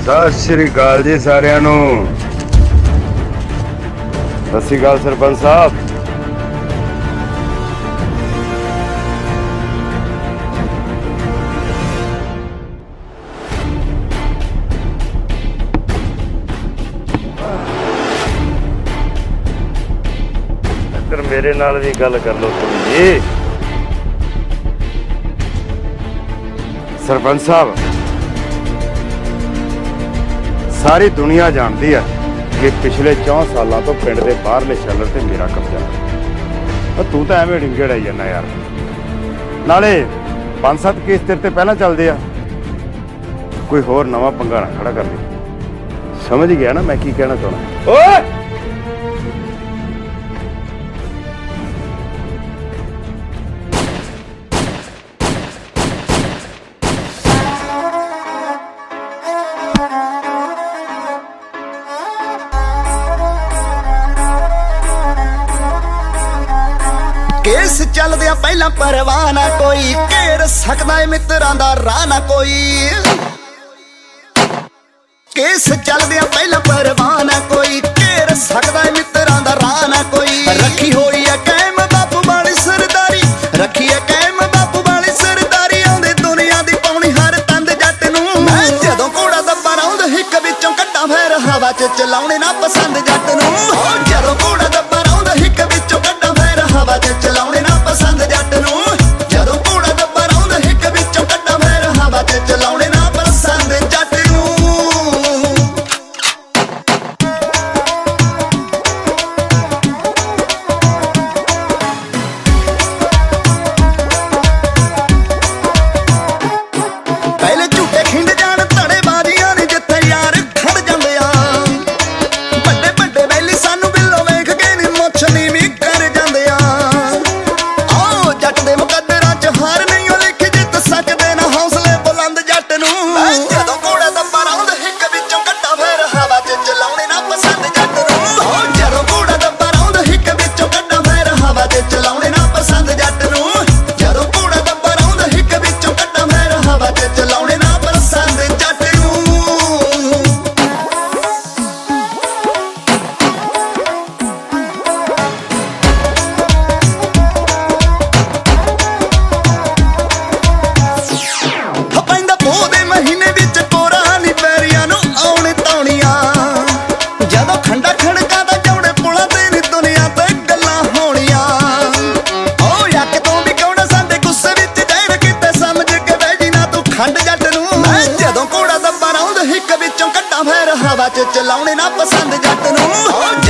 सत श्री अकाल जी सारिਆਂ ਨੂੰ। सत श्री अकाल सरपंच साहब। इधर मेरे नाल भी गल कर लो थोड़ी जी। सरपंच साहब, सारी दुनिया जानती है कि पिछले 4 सालों तो पिंड के बाहरले शैलर से मेरा कब्जा है। तू तो एवं ढिंगे ढाई जाना यार। नाले 5-7 केस तेरे ते पहला चलते आ, कोई होर नवा पंगा ना खड़ा कर दे। समझ गया ना मैं की कहना चाहना। ओए केस चलदिया पहला परवाना कोई घेर सकदा है मित्रां दा राह ना कोई। केस चलदिया पहला परवाना कोई घेर सकदा है मित्रां दा राह ना कोई। रखी होई है कायम बापू वाली सरदारी, रखी है कायम बापू वाली सरदारी। आंदे दुनिया दी पौनी हर तंद जट नूं। मैं जदों घोड़ा दब्बा रौंद हिक विचों कड्डां फिर हवा च चलाउणे ना पसंद जट नूं। जदों घोड़ा दब्बा रौंद हिक विचों कड्डां फिर हवा च चलाउणे ना पसंद जट नूं। जदों घोड़ा दब्बा रौंद हिक विचों कड्डां फिर हवा च चलाउणे ना पसंद जट नूं। पहले झूठे खिंड जाण धड़ेबाजियां ने जिथे यार खड़ जांदे आ। बड़े बड़े वैली सानू बिल्लो वेख के नी मुछ नीवी कर जांदे आ। आओ जट दे मुकद्दरां च हार नहीं ओ लिख जित सकदे ना हौसले बुलंद जट नूं। जदों घोड़ा दब्बा रौंद हिक विचों कड्डां फिर हवा च चलाउणे ना पसंद जट नूं। जदों घोड़ा दब्बा रौंद हिक विचों कड्डां फिर हवा च चलाउणे ना पसंद जट नूं। जदों घोड़ा दब्बा रौंद हिक विचों कड्डां फिर हवा च चलाउणे ना पसंद जट नूं। ਪੈਂਦਾ ਪੋਹ ਦੇ ਮਹੀਨੇ ਵਿੱਚ ਕੋਰਾ ਨੀ ਪੈਰੀਆਂ ਨੂੰ ਆਉਣ ਤੌਣੀਆਂ। ਜਦੋਂ ਖੰਡਾ ਖੜਕਾ ਦਾ ਜੌੜੇ ਪੁਲਾਂ ਤੇ ਨੀ ਦੁਨੀਆ ਤੇ ਗੱਲਾਂ ਹੋਣੀਆਂ। ਓ ਯੱਕ ਤੋਂ ਵੀ ਕੌਣਾ ਸਾਡੇ ਗੁੱਸੇ ਵਿੱਚ ਜ਼ਹਿਰ ਕਿਤੇ ਸਮਝ ਕੇ ਬਹਿ ਜੀ ਨਾ ਤੂੰ ਖੰਡ ਜੱਟ ਨੂੰ। ਮੈਂ ਜਦੋਂ ਘੋੜਾ ਦੱਬਾ ਰੌਂਦ ਹਿੱਕ ਵਿੱਚੋਂ ਕੱਢਾਂ ਫਿਰ ਹਵਾ 'ਚ ਚਲਾਉਣੇ ਨਾ ਪਸੰਦ ਜੱਟ ਨੂੰ।